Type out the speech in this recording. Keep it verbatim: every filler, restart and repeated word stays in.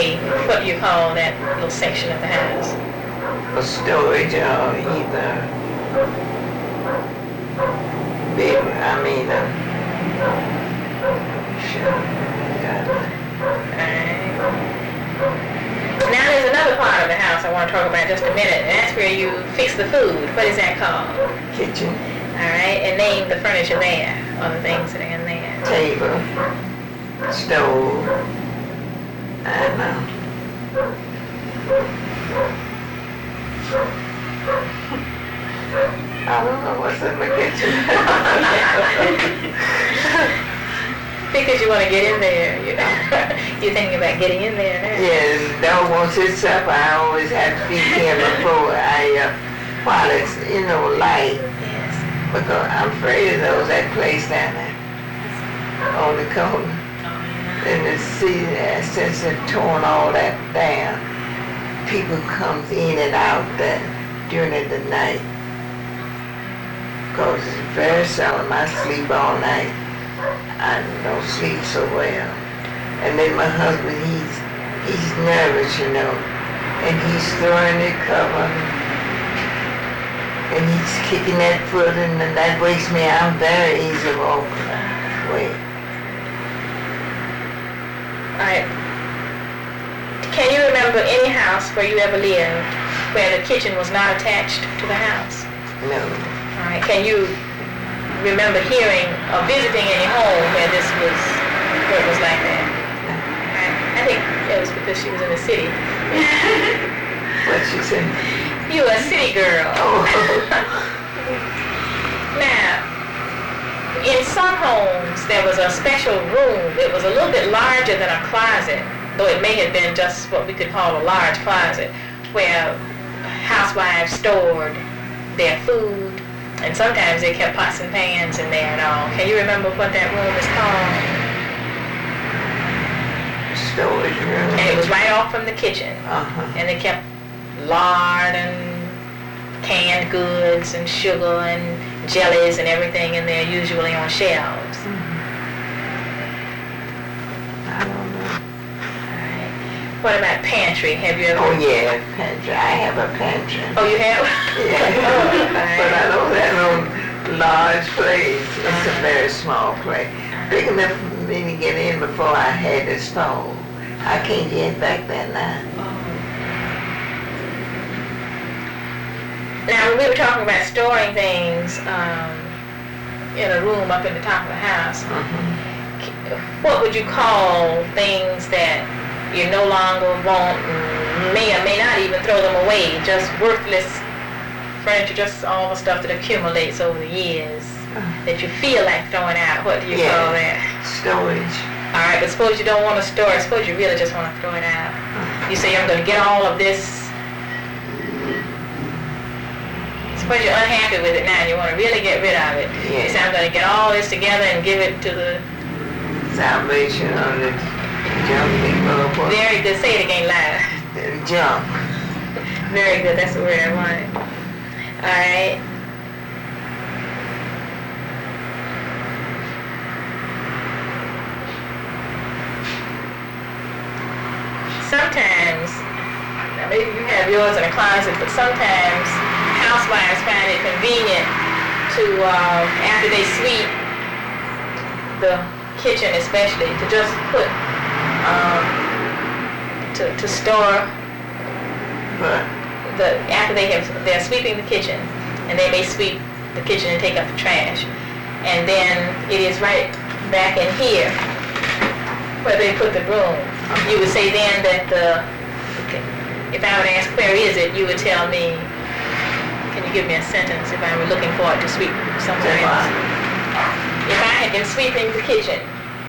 away, what do you call that little section of the house? A storage or either big, I mean, uh, sure, yeah. Alright. Now there's another part of the house I want to talk about in just a minute, and that's where you fix the food. What is that called? Kitchen. Alright, and name the furniture there, or the things that are in there. Table, stove, and uh, I don't know what's in the kitchen. Because you want to get in there, you know. You're thinking about getting in there now. Yeah, dog wants his supper. I always have to feed him before I, uh, while it's, you know, light. Yes. Because I'm afraid of those, that place down there on the corner. Oh, And to see that since they've torn all that down, people comes in and out there during the night. Because it's very seldom I sleep all night. I don't sleep so well. And then my husband, he's he's nervous, you know. And he's throwing the cover. And he's kicking that foot, and that wakes me out very easy to walk away. Alright. Can you remember any house where you ever lived where the kitchen was not attached to the house? No. Alright. Can you remember hearing or visiting any home where this was, where it was like that? Alright. I think it was because she was in the city. What she said? You a city girl. Oh. Now, in some homes, there was a special room. It was a little bit larger than a closet, though it may have been just what we could call a large closet, where housewives stored their food, and sometimes they kept pots and pans in there and all. Can you remember what that room is called? Storage room. And it was right off from the kitchen. Uh-huh. And they kept lard and canned goods and sugar and jellies and everything in there, usually on shelves. Mm-hmm. I don't know. Right. What about pantry? Have you ever? Oh yeah, pantry. I have a pantry. Oh, you have? Yeah. Oh, But I don't have no large place. It's a very small place. Big enough for me to get in before I had the stove. I can't get back there now. Now, when we were talking about storing things um, in a room up in the top of the house, Mm-hmm. what would you call things that you no longer want, and may or may not even throw them away, just worthless furniture, just all the stuff that accumulates over the years that you feel like throwing out? What do you Yeah. call that? Storage. All right, but suppose you don't want to store it. Suppose you really just want to throw it out. You say, I'm going to get all of this. Suppose you're unhappy with it now and you want to really get rid of it. Yeah. You say, I'm going to get all this together and give it to the... Salvation of the junk people. Very good. Say it again loud. The junk. Very good. That's the word I wanted. All right. Sometimes, now maybe you have yours in a closet, but sometimes housewives find it convenient to, uh, after they sweep the kitchen especially, to just put, um, to, to store But the, after they have, they're sweeping the kitchen, and they may sweep the kitchen and take out the trash, and then it is right back in here where they put the broom. You would say then that the, if I would ask where is it, you would tell me, can you give me a sentence if I were looking for it to sweep somewhere else? If I had been sweeping the kitchen